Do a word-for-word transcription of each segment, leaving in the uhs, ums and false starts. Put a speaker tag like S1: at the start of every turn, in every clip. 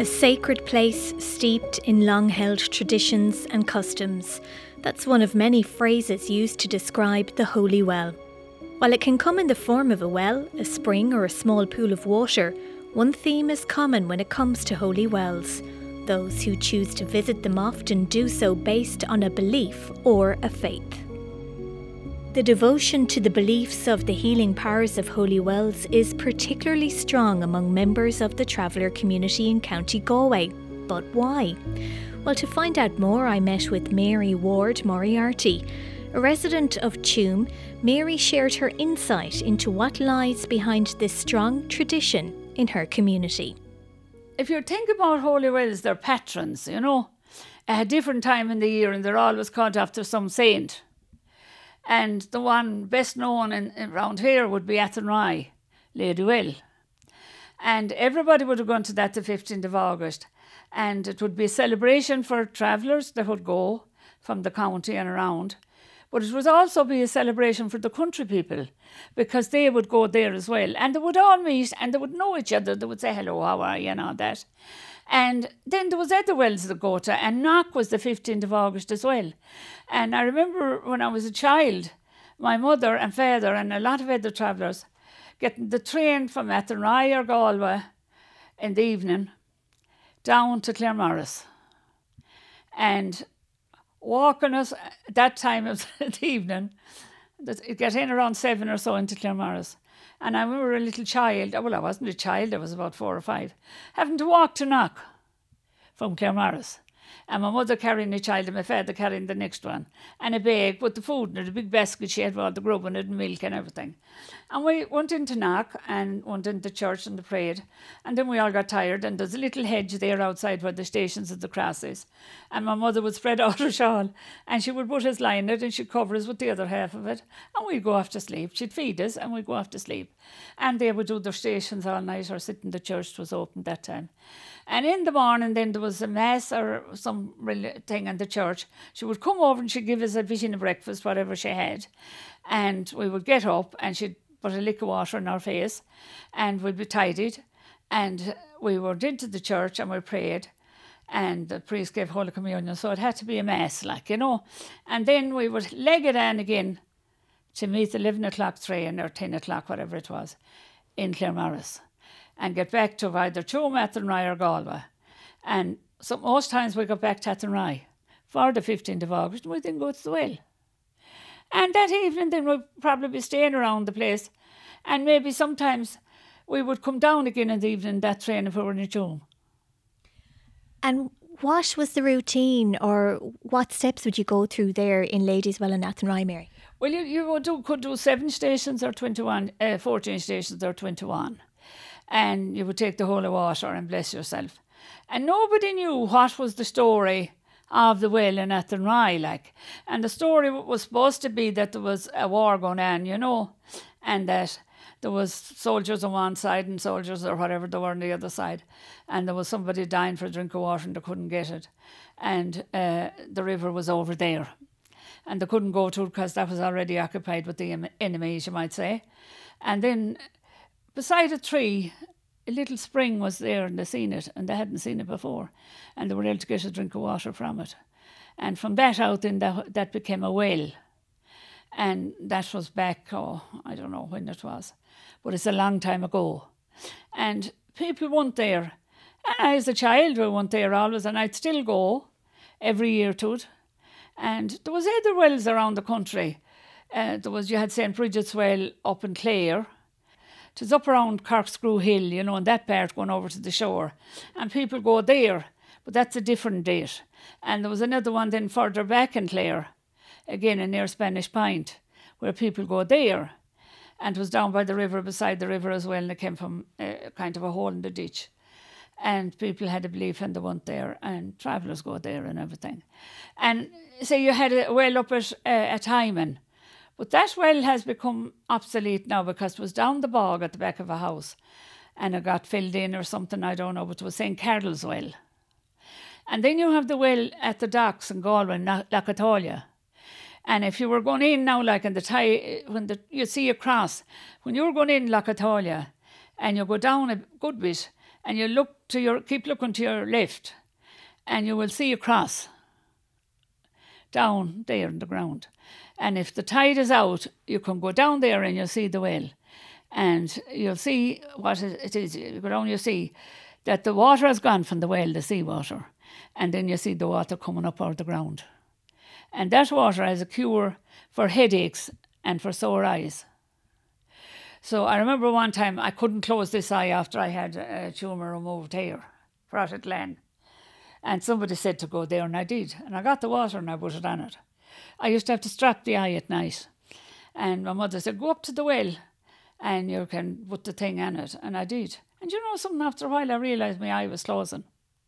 S1: A sacred place steeped in long-held traditions and customs. That's one of many phrases used to describe the Holy Well. While it can come in the form of a well, a spring or a small pool of water, one theme is common when it comes to holy wells. Those who choose to visit them often do so based on a belief or a faith. The devotion to the beliefs of the healing powers of holy wells is particularly strong among members of the traveller community in County Galway. But why? Well, to find out more, I met with Mary Ward Moriarty. A resident of Tuam, Mary shared her insight into what lies behind this strong tradition in her community.
S2: If you think about holy wells, they're patrons, you know, at a different time in the year, and they're always called after some saint. And the one best known in, around here would be Athenry, Lady Well. And everybody would have gone to that the fifteenth of August. And it would be a celebration for travellers that would go from the county and around. But it would also be a celebration for the country people, because they would go there as well. And they would all meet and they would know each other. They would say, hello, how are you, and all that. And then there was other wells that go to, and Knock was the fifteenth of August as well. And I remember when I was a child, my mother and father and a lot of other travellers getting the train from Athenry or Galway in the evening down to Claremorris. And walking us, at that time of the evening, it got in around seven or so into Claremorris. And I remember a little child, well, I wasn't a child, I was about four or five, having to walk to Knock from Claremorris. And my mother carrying a child and my father carrying the next one. And a bag with the food in it, a big basket she had with all the grub in it and milk and everything. And we went into Knock and went into church and prayed. And then we all got tired, and there's a little hedge there outside where the Stations of the Cross is. And my mother would spread out her shawl and she would put us lie in it and she'd cover us with the other half of it. And we'd go off to sleep. She'd feed us and we'd go off to sleep. And they would do their stations all night or sit in the church. It was open that time. And in the morning then there was a mass or some thing in the church. She would come over and she'd give us a vision of breakfast, whatever she had. And we would get up and she'd put a lick of water in our face and we'd be tidied. And we went into the church and we prayed. And the priest gave Holy Communion, so it had to be a mass, like, you know. And then we would leg it on again to meet the eleven o'clock train or ten o'clock, whatever it was, in Claremorris, and get back to either Tuam, Athenry or Galway. And so most times we got back to Athenry for the fifteenth of August, and we then go to the well. And that evening then we'd probably be staying around the place, and maybe sometimes we would come down again in the evening, that train, if we were in Tuam.
S1: And what was the routine, or what steps would you go through there in Ladies Well and Athenry, Mary?
S2: Well, you, you would do, could do seven stations or twenty-one, uh, fourteen stations or twenty-one. And you would take the holy water and bless yourself. And nobody knew what was the story of the well in Athenry, like. And the story was supposed to be that there was a war going on, you know, and that there was soldiers on one side and soldiers or whatever they were on the other side. And there was somebody dying for a drink of water and they couldn't get it. And uh, the river was over there. And they couldn't go to it because that was already occupied with the enemies, you might say. And then beside a tree, a little spring was there and they seen it and they hadn't seen it before. And they were able to get a drink of water from it. And from that out then that, that became a well. And that was back, oh, I don't know when it was, but it's a long time ago. And people went there. And I, as a child, we went there always, and I'd still go every year to it. And there was other wells around the country. Uh, there was, you had Saint Bridget's Well up in Clare. It was up around Corkscrew Hill, you know, and that part going over to the shore. And people go there, but that's a different date. And there was another one then further back in Clare, again in near Spanish Point, where people go there. And it was down by the river, beside the river as well, and it came from uh, kind of a hole in the ditch. And people had a belief and they went there, and travellers go there and everything. And so you had a well up at, uh, at Hyman. But that well has become obsolete now because it was down the bog at the back of a house and it got filled in or something, I don't know, but it was Saint Carol's Well. And then you have the well at the docks in Galway, Lacatalia. And if you were going in now, like in the tie, when the, you see a cross, when you were going in Lacatalia and you go down a good bit and you look to your, keep looking to your left, and you will see a cross down there in the ground. And if the tide is out, you can go down there and you'll see the well. And you'll see what it is. You go down, you see that the water has gone from the well, the seawater. And then you see the water coming up out of the ground. And that water has a cure for headaches and for sore eyes. So I remember one time I couldn't close this eye after I had a tumour removed here, Frotted Glen. And somebody said to go there, and I did. And I got the water and I put it on it. I used to have to strap the eye at night. And my mother said, go up to the well and you can put the thing on it. And I did. And you know something, after a while I realised my eye was closing.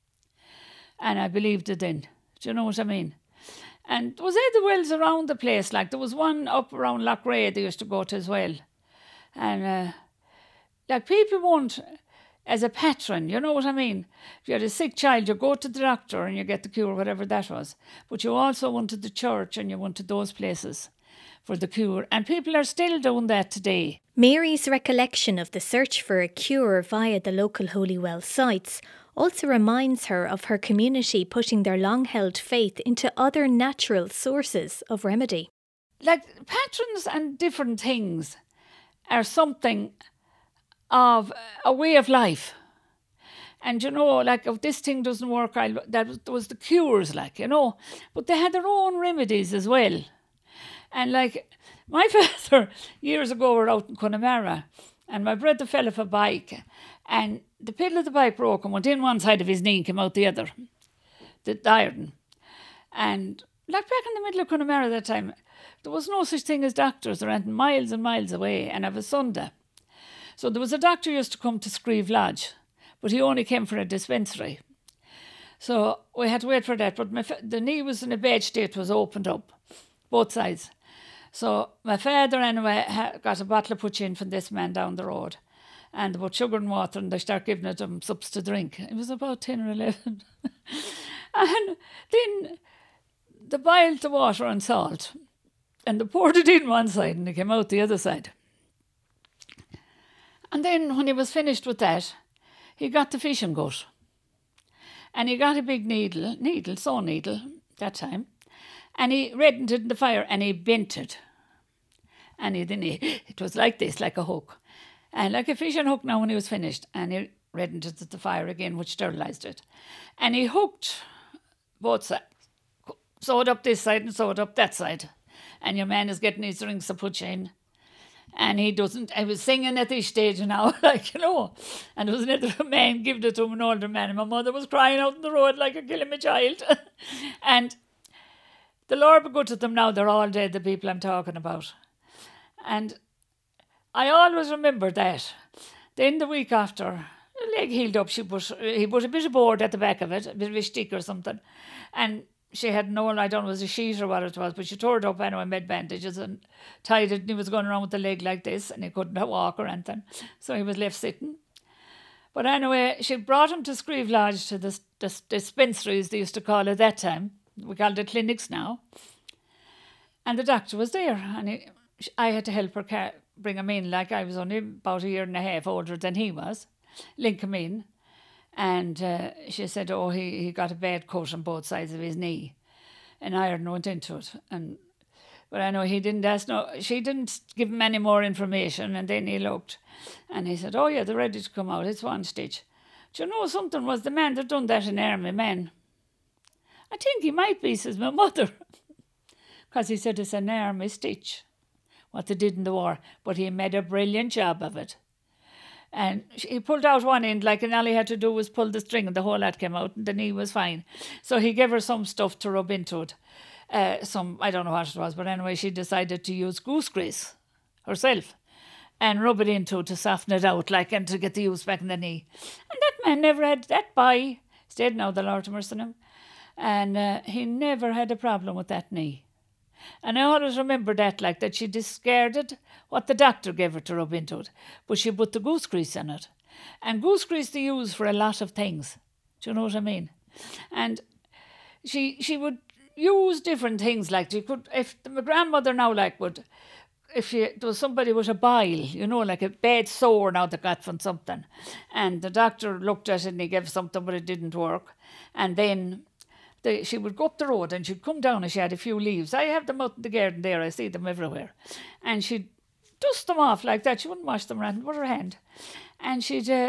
S2: And I believed it then. Do you know what I mean? And there was other wells around the place. Like there was one up around Lochray they used to go to as well. And uh, like people won't, as a patron, you know what I mean? If you had a sick child, you go to the doctor and you get the cure, whatever that was. But you also went to the church and you went to those places for the cure. And people are still doing that today.
S1: Mary's recollection of the search for a cure via the local Holy Well sites also reminds her of her community putting their long-held faith into other natural sources of remedy.
S2: Like patrons and different things are something of a way of life. And you know, like if this thing doesn't work, I'll, that was, was the cures, like, you know. But they had their own remedies as well. And like my father, years ago, were out in Connemara, and my brother fell off a bike, and the pedal of the bike broke and went in one side of his knee and came out the other, the iron. And like back in the middle of Connemara that time, there was no such thing as doctors. They went miles and miles away, and of a Sunday. So there was a doctor who used to come to Screeve Lodge, but he only came for a dispensary. So we had to wait for that, but my fa- the knee was in a bad state, was opened up, both sides. So my father anyway ha- got a bottle of poutine from this man down the road, and they put sugar and water, and they start giving it them sups to drink. It was about ten or eleven. And then they boiled the water and salt, and they poured it in one side and it came out the other side. And then when he was finished with that, he got the fishing gut. And he got a big needle, needle, saw needle, that time, and he reddened it in the fire and he bent it. And he, then he, it was like this, like a hook. And like a fishing hook now when he was finished. And he reddened it at the fire again, which sterilised it. And he hooked both sides, sewed up this side and sewed up that side. And your man is getting his rings of poutine. And he doesn't, I was singing at this stage now, like, you know. And there was another man giving it to him, an older man. And my mother was crying out in the road like a killing my child. And the Lord be good to them now, they're all dead, the people I'm talking about. And I always remember that. Then the week after, the leg healed up, she put, he put a bit of board at the back of it, a bit of a stick or something. And she had no, I don't know, it was a sheet or what it was, but she tore it up anyway, made bandages and tied it, and he was going around with the leg like this, and he couldn't walk or anything. So he was left sitting. But anyway, she brought him to Screeve Lodge, to the, the dispensaries they used to call it that time. We called it clinics now. And the doctor was there, and he, I had to help her car, bring him in, like I was only about a year and a half older than he was, link him in. And uh, she said, oh, he, he got a bad cut on both sides of his knee. And iron went into it. And But I know he didn't ask, no, she didn't give him any more information. And then he looked and he said, oh yeah, they're ready to come out. It's one stitch. Do you know something? Was the man that done that an army man? I think he might be, says my mother. Because he said it's an army stitch, what they did in the war. But he made a brilliant job of it. And he pulled out one end, like, and all he had to do was pull the string and the whole lot came out and the knee was fine. So he gave her some stuff to rub into it. Uh, some, I don't know what it was, but anyway, she decided to use goose grease herself and rub it into it to soften it out, like, and to get the use back in the knee. And that man never had that boy. He's dead now, the Lord have mercy on him. And uh, he never had a problem with that knee. And I always remember that, like, that she discarded what the doctor gave her to rub into it, but she put the goose grease in it. And goose grease they use for a lot of things. Do you know what I mean? And she she would use different things, like she could, if my grandmother now, like, would, if she, there was somebody with a bile, you know, like a bad sore now they got from something. And the doctor looked at it and he gave something, but it didn't work. And then they, she would go up the road and she'd come down and she had a few leaves. I have them out in the garden there, I see them everywhere. And she'd dust them off like that. She wouldn't wash them around with her hand. And she'd uh,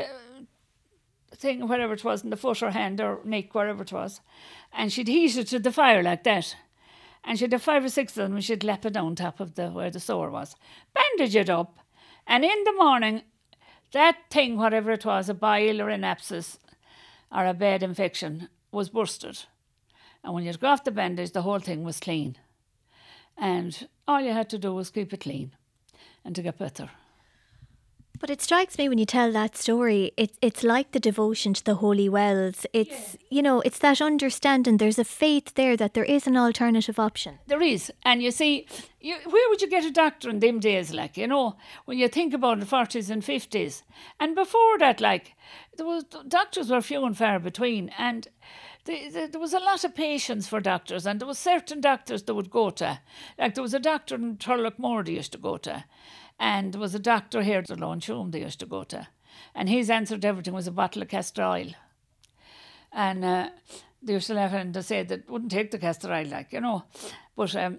S2: thing, whatever it was, in the foot or hand or neck, wherever it was. And she'd heat it to the fire like that. And she'd have five or six of them and she'd lap it down top of the where the sore was. Bandage it up. And in the morning, that thing, whatever it was, a bile or an abscess or a bad infection, was bursted. And when you'd go off the bandage, the whole thing was clean. And all you had to do was keep it clean and to get better.
S1: But it strikes me when you tell that story, it, it's like the devotion to the holy wells. It's, yeah. you know, it's that understanding. There's a faith there that there is an alternative option.
S2: There is. And you see, you, where would you get a doctor in them days, like, you know, when you think about the forties and fifties. And before that, like, there was doctors were few and far between. And the, the, there was a lot of patience for doctors. And there was certain doctors they would go to. Like, there was a doctor in Turlockmore they used to go to. And there was a doctor here at Loncholm they used to go to. And his answer to everything was a bottle of castor oil. And uh, they used to laugh and they said that wouldn't take the castor oil, like, you know. But, um,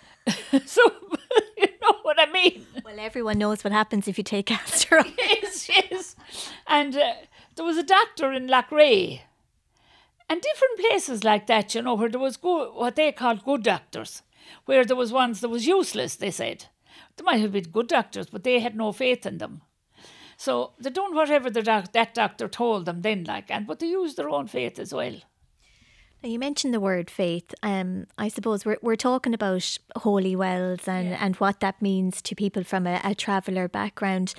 S2: so, you know what I mean?
S1: Well, everyone knows what happens if you take castor oil.
S2: Yes, yes. And uh, there was a doctor in Loughrea. And different places like that, you know, where there was go- what they called good doctors. Where there was ones that was useless, they said. They might have been good doctors, but they had no faith in them. So they done whatever the doc- that doctor told them then, like, and but they used their own faith as well.
S1: Now, you mentioned the word faith. Um, I suppose we're we're talking about holy wells and, yeah. and what that means to people from a, a traveller background.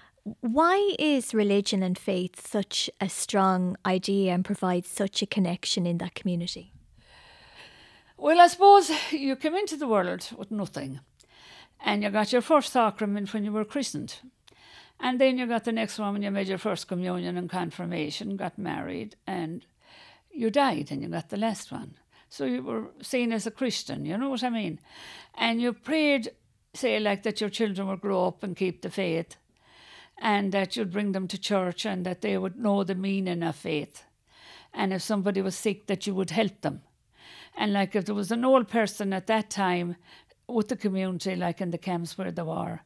S1: Why is religion and faith such a strong idea and provides such a connection in that community?
S2: Well, I suppose you come into the world with nothing. And you got your first sacrament when you were christened. And then you got the next one when you made your first communion and confirmation, got married, and you died and you got the last one. So you were seen as a Christian, you know what I mean? And you prayed, say, like that your children would grow up and keep the faith, and that you'd bring them to church and that they would know the meaning of faith. And if somebody was sick, that you would help them. And like if there was an old person at that time, with the community, like in the camps where they were,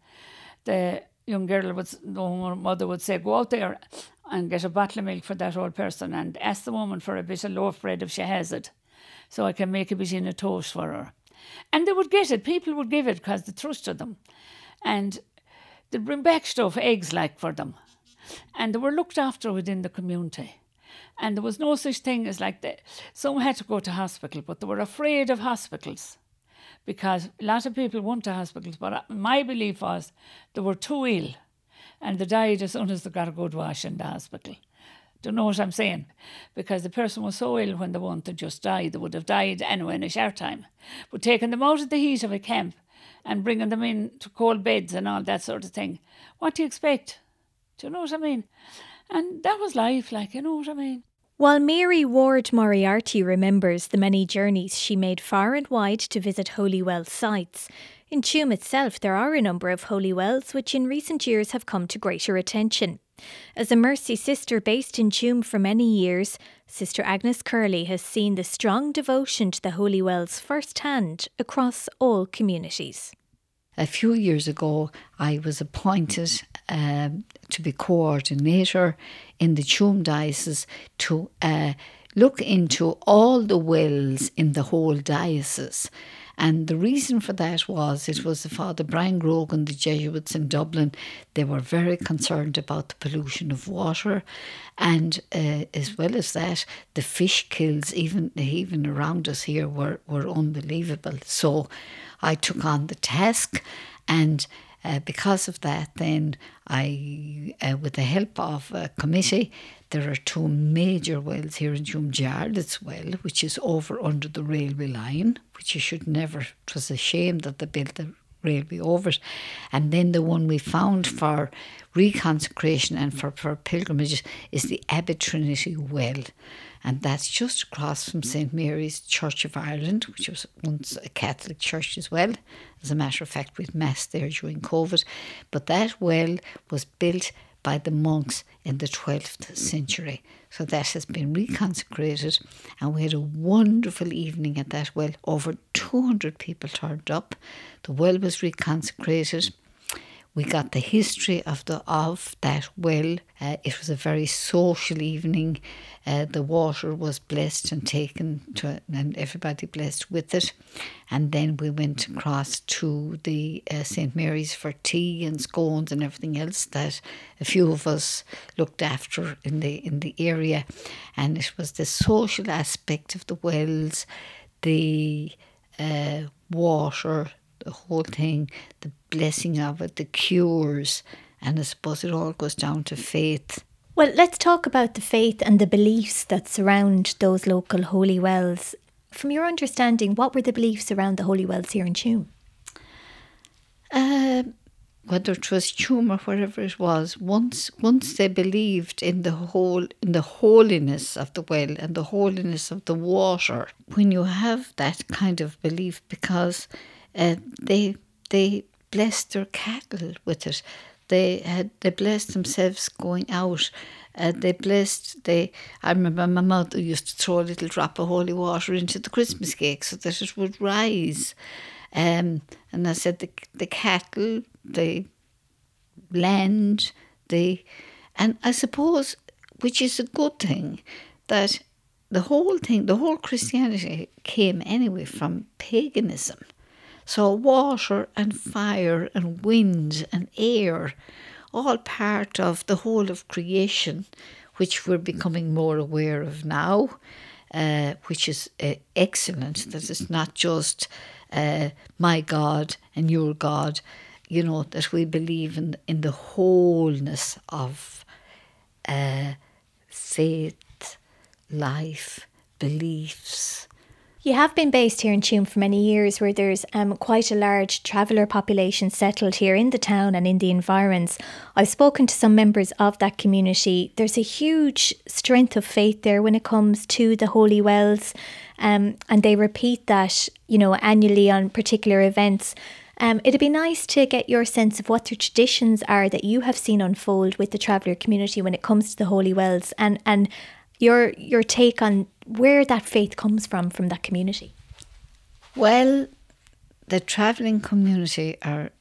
S2: the young girl would, the mother would say, go out there and get a bottle of milk for that old person and ask the woman for a bit of loaf bread if she has it, so I can make a bit in a toast for her. And they would get it. People would give it because they trusted them. And they'd bring back stuff, eggs like for them. And they were looked after within the community. And there was no such thing as like that. Some had to go to hospital, but they were afraid of hospitals. Because a lot of people went to hospitals, but my belief was they were too ill and they died as soon as they got a good wash in the hospital. Do you know what I'm saying? Because the person was so ill when they went to just die, they would have died anyway in a short time. But taking them out of the heat of a camp and bringing them in to cold beds and all that sort of thing, what do you expect? Do you know what I mean? And that was life, like, you know what I mean?
S1: While Mary Ward Moriarty remembers the many journeys she made far and wide to visit holy well sites, in Tuam itself there are a number of holy wells which in recent years have come to greater attention. As a Mercy sister based in Tuam for many years, Sister Agnes Curley has seen the strong devotion to the holy wells firsthand across all communities.
S3: A few years ago, I was appointed um, to be coordinator in the Tuam Diocese to uh, look into all the wells in the whole diocese. And the reason for that was it was Father Brian Grogan, the Jesuits in Dublin. They were very concerned about the pollution of water, and uh, as well as that, the fish kills, even even around us here, were, were unbelievable. So I took on the task, and uh, because of that, then I, uh, with the help of a committee, there are two major wells here in Tuam. Jarlath's well, which is over under the railway line, which you should never, it was a shame that they built the railway over it. And then the one we found for reconsecration and for, for pilgrimages is the Abbot Trinity Well. And that's just across from Saint Mary's Church of Ireland, which was once a Catholic church as well. As a matter of fact, we had mass there during COVID. But that well was built by the monks in the twelfth century. So that has been reconsecrated, and we had a wonderful evening at that well. Over two hundred people turned up. The well was reconsecrated. We got the history of the of that well. Uh, it was a very social evening. Uh, the water was blessed and taken to, and everybody blessed with it. And then we went across to the uh, Saint Mary's for tea and scones and everything else that a few of us looked after in the in the area. And it was the social aspect of the wells, the uh, water, the whole thing, the blessing of it, the cures, and I suppose it all goes down to faith.
S1: Well, let's talk about the faith and the beliefs that surround those local holy wells. From your understanding, what were the beliefs around the holy wells here in Tuam?
S3: Uh, whether it was Tuam or whatever it was, once once they believed in the whole in the holiness of the well and the holiness of the water. When you have that kind of belief, because uh, they they blessed their cattle with it. They had they blessed themselves going out. Uh, they blessed. They. I remember my mother used to throw a little drop of holy water into the Christmas cake so that it would rise. Um, and I said the the cattle, the land, the, and I suppose, which is a good thing, that the whole thing, the whole Christianity came anyway from paganism. So water and fire and wind and air, all part of the whole of creation, which we're becoming more aware of now, uh, which is uh, excellent, that it's not just uh, my God and your God, you know, that we believe in, in the wholeness of uh, faith, life, beliefs.
S1: You have been based here in Tuam for many years, where there's um, quite a large traveller population settled here in the town and in the environs. I've spoken to some members of that community. There's a huge strength of faith there when it comes to the holy wells, um, and they repeat that, you know, annually on particular events. Um, it'd be nice to get your sense of what the traditions are that you have seen unfold with the traveller community when it comes to the holy wells, and and your your take on where that faith comes from, from that community.
S3: Well, the travelling community are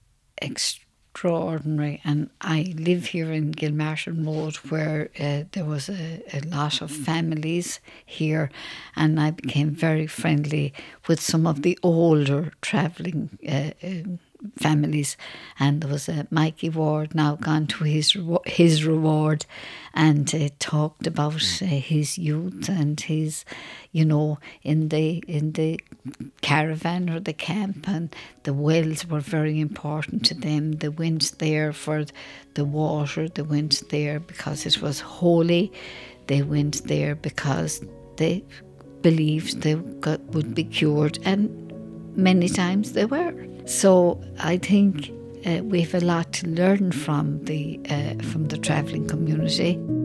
S3: extraordinary, and I live here in Gilmartin Road, where uh, there was a, a lot of families here, and I became very friendly with some of the older travelling uh, uh, families. And there was a Mikey Ward, now gone to his his reward, and uh, talked about uh, his youth and his, you know, in the in the caravan or the camp, and the wells were very important to them. They went there for the water. They went there because it was holy. They went there because they believed they got, would be cured, and many times they were. So I think uh, we have a lot to learn from the uh, from the travelling community.